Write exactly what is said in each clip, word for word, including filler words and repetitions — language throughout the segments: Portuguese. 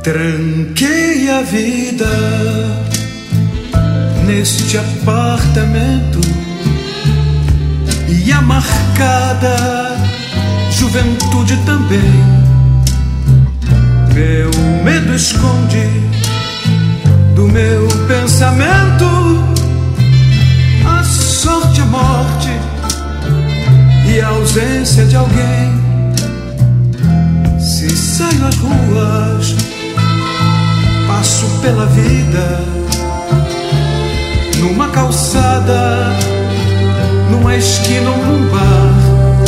Tranquei a vida neste apartamento e a marcada juventude também. Meu medo esconde do meu pensamento a sorte, a morte e a ausência de alguém. Se saio às ruas, passo pela vida numa calçada, numa esquina ou num bar.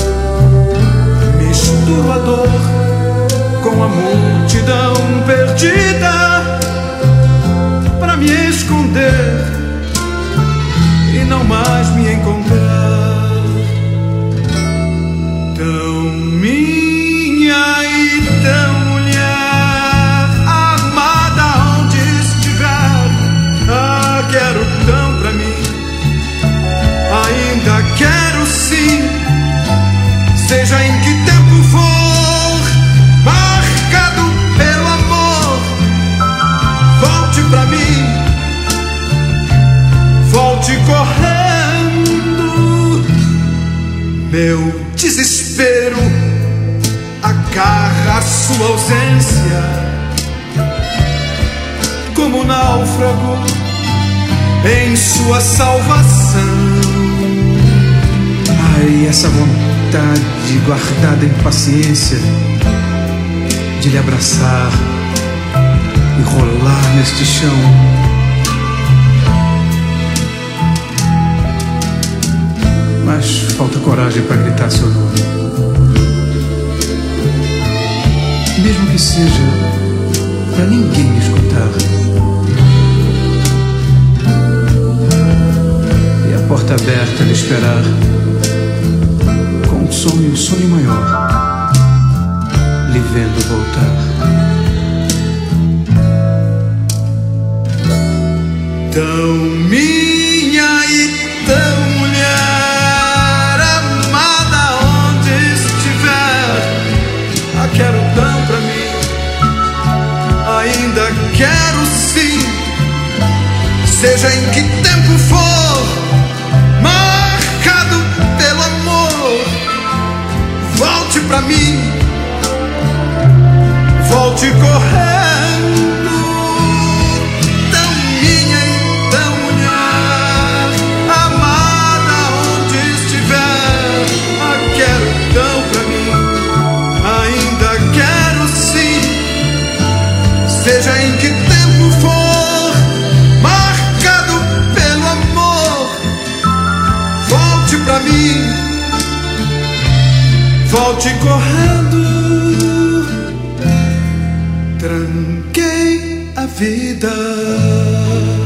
Misturo a dor com a multidão perdida pra me esconder e não mais me encontrar. Tão minha e tão mulher, amada onde estiver. Ah, quero tão pra mim, ainda quero sim. Seja em que tempo for, marcado pelo amor, volte pra mim, volte correndo. Meu desespero agarra a sua ausência como náufrago em sua salvação. Ai, essa vontade guardada em paciência de lhe abraçar e rolar neste chão. Mas falta coragem para gritar seu nome, mesmo que seja para ninguém me escutar. E a porta aberta a lhe esperar, com um sonho, um sonho maior, lhe vendo voltar. Tão minha e tão mulher, amada onde estiver. Ah, quero tão pra mim, ainda quero sim. Seja em que tempo for, marcado pelo amor, volte pra mim, volte correndo. Tão minha e tão mulher, amada onde estiver. Ah, quero tão pra mim, ainda quero sim. Seja em que tempo for, marcado pelo amor, volte pra mim, volte correndo. Tranquei a vida.